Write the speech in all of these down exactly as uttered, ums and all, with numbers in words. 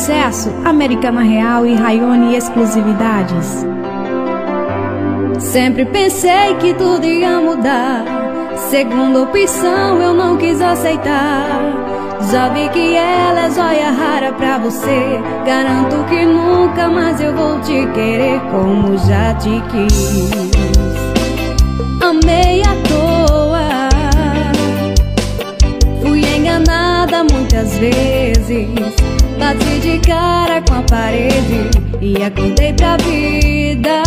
sucesso, Americana Real e Rayone Exclusividades. Sempre pensei que tudo ia mudar, segunda opção eu não quis aceitar. Já vi que ela é joia rara pra você, garanto que nunca mais eu vou te querer como já te quis. Amei à toa, fui enganada muitas vezes, bati de cara com a parede e acordei pra vida.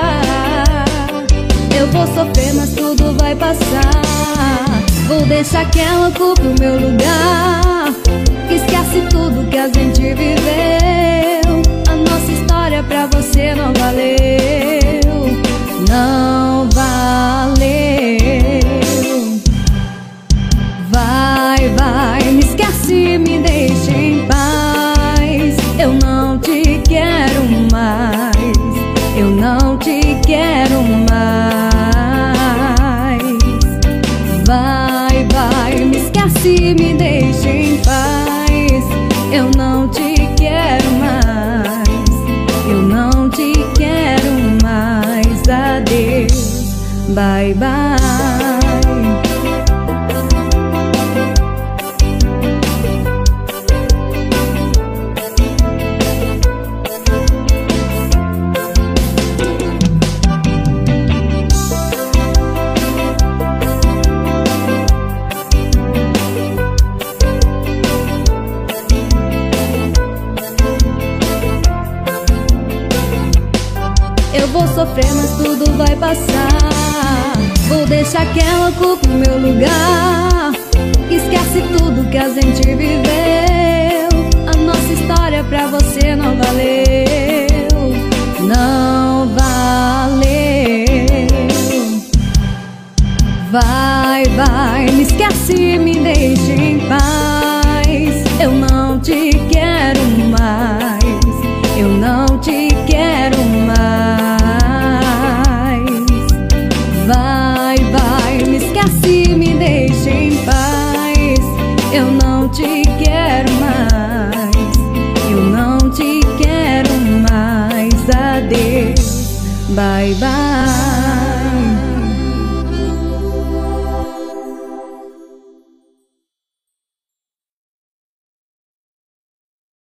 Eu vou sofrer, mas tudo vai passar, vou deixar que ela ocupe o meu lugar. Esquece tudo que a gente viveu, a nossa história pra você não valeu, não valeu. Vai, vai, me esquece, me deixa em paz. Eu não te quero mais, eu não te quero mais. Vai, vai, me esquece, me deixa em paz. Eu não te quero mais, eu não te quero mais. Adeus, bye, bye. Eu vou sofrer, mas tudo vai passar, vou deixar que ela ocupe o meu lugar. Esquece tudo que a gente viveu, a nossa história pra você não valeu, não valeu. Vai, vai, me esquece, me deixa em paz. Eu não te quero mais, eu não te quero mais. Vai, vai, me esquece, me deixa em paz. Eu não te quero mais, eu não te quero mais. Adeus, bye, bye.